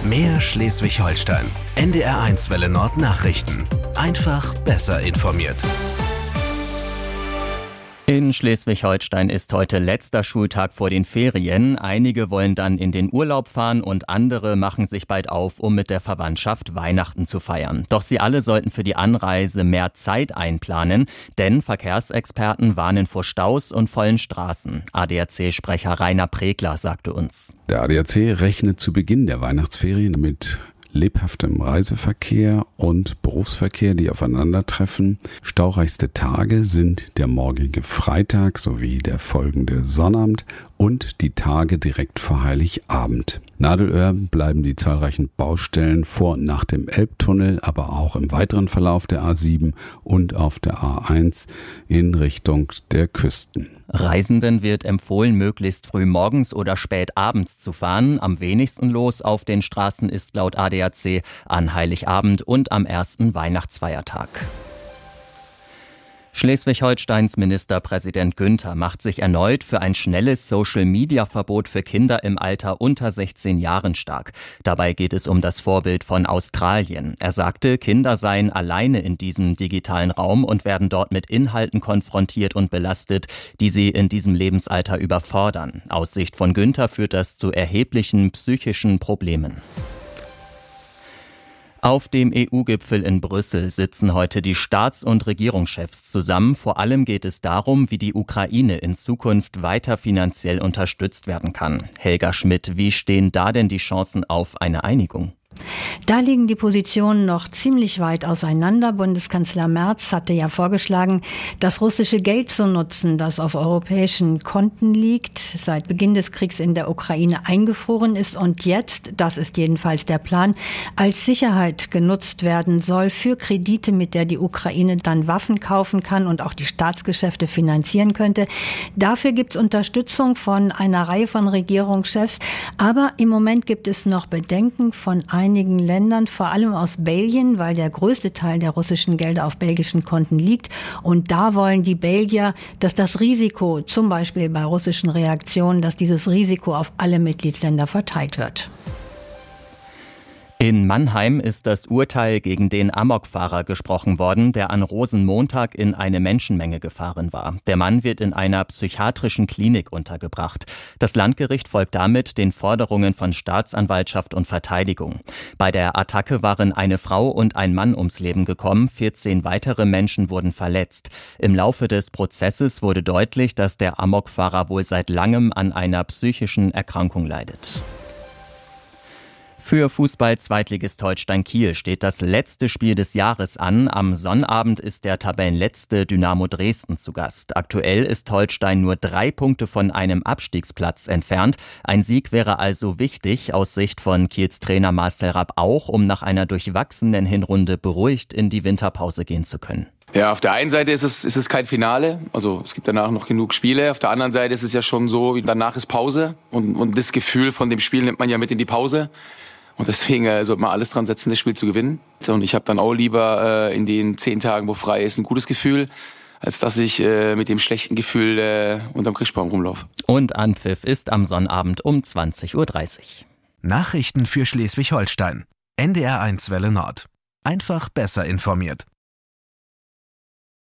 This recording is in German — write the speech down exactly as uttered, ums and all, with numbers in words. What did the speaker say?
Mehr Schleswig-Holstein. N D R eins Welle Nord Nachrichten. Einfach besser informiert. In Schleswig-Holstein ist heute letzter Schultag vor den Ferien. Einige wollen dann in den Urlaub fahren und andere machen sich bald auf, um mit der Verwandtschaft Weihnachten zu feiern. Doch sie alle sollten für die Anreise mehr Zeit einplanen, denn Verkehrsexperten warnen vor Staus und vollen Straßen. A D A C-Sprecher Rainer Pregler sagte uns: Der A D A C rechnet zu Beginn der Weihnachtsferien mit lebhaftem Reiseverkehr und Berufsverkehr, die aufeinandertreffen. Staureichste Tage sind der morgige Freitag sowie der folgende Sonnabend und die Tage direkt vor Heiligabend. Nadelöhr bleiben die zahlreichen Baustellen vor und nach dem Elbtunnel, aber auch im weiteren Verlauf der A sieben und auf der A eins in Richtung der Küsten. Reisenden wird empfohlen, möglichst früh morgens oder spät abends zu fahren. Am wenigsten los auf den Straßen ist laut A D A C an Heiligabend und am ersten Weihnachtsfeiertag. Schleswig-Holsteins Ministerpräsident Günther macht sich erneut für ein schnelles Social-Media-Verbot für Kinder im Alter unter sechzehn Jahren stark. Dabei geht es um das Vorbild von Australien. Er sagte, Kinder seien alleine in diesem digitalen Raum und werden dort mit Inhalten konfrontiert und belastet, die sie in diesem Lebensalter überfordern. Aus Sicht von Günther führt das zu erheblichen psychischen Problemen. Auf dem E U-Gipfel in Brüssel sitzen heute die Staats- und Regierungschefs zusammen. Vor allem geht es darum, wie die Ukraine in Zukunft weiter finanziell unterstützt werden kann. Helga Schmidt, wie stehen da denn die Chancen auf eine Einigung? Da liegen die Positionen noch ziemlich weit auseinander. Bundeskanzler Merz hatte ja vorgeschlagen, das russische Geld zu nutzen, das auf europäischen Konten liegt, seit Beginn des Kriegs in der Ukraine eingefroren ist und jetzt, das ist jedenfalls der Plan, als Sicherheit genutzt werden soll für Kredite, mit der die Ukraine dann Waffen kaufen kann und auch die Staatsgeschäfte finanzieren könnte. Dafür gibt es Unterstützung von einer Reihe von Regierungschefs, aber im Moment gibt es noch Bedenken von einigen Ländern, vor allem aus Belgien, weil der größte Teil der russischen Gelder auf belgischen Konten liegt. Und da wollen die Belgier, dass das Risiko, zum Beispiel bei russischen Reaktionen, dass dieses Risiko auf alle Mitgliedsländer verteilt wird. In Mannheim ist das Urteil gegen den Amokfahrer gesprochen worden, der an Rosenmontag in eine Menschenmenge gefahren war. Der Mann wird in einer psychiatrischen Klinik untergebracht. Das Landgericht folgt damit den Forderungen von Staatsanwaltschaft und Verteidigung. Bei der Attacke waren eine Frau und ein Mann ums Leben gekommen, vierzehn weitere Menschen wurden verletzt. Im Laufe des Prozesses wurde deutlich, dass der Amokfahrer wohl seit langem an einer psychischen Erkrankung leidet. Für Fußball-Zweitligist Holstein Kiel steht das letzte Spiel des Jahres an. Am Sonnabend ist der Tabellenletzte Dynamo Dresden zu Gast. Aktuell ist Holstein nur drei Punkte von einem Abstiegsplatz entfernt. Ein Sieg wäre also wichtig, aus Sicht von Kiels Trainer Marcel Rapp auch, um nach einer durchwachsenen Hinrunde beruhigt in die Winterpause gehen zu können. Ja, auf der einen Seite ist es, ist es kein Finale, also es gibt danach noch genug Spiele. Auf der anderen Seite ist es ja schon so, danach ist Pause und, und das Gefühl von dem Spiel nimmt man ja mit in die Pause. Und deswegen äh, sollte man alles dran setzen, das Spiel zu gewinnen. Und ich habe dann auch lieber äh, in den zehn Tagen, wo frei ist, ein gutes Gefühl, als dass ich äh, mit dem schlechten Gefühl äh, unterm Christbaum rumlaufe. Und Anpfiff ist am Sonnabend um zwanzig Uhr dreißig. Nachrichten für Schleswig-Holstein. N D R eins Welle Nord. Einfach besser informiert.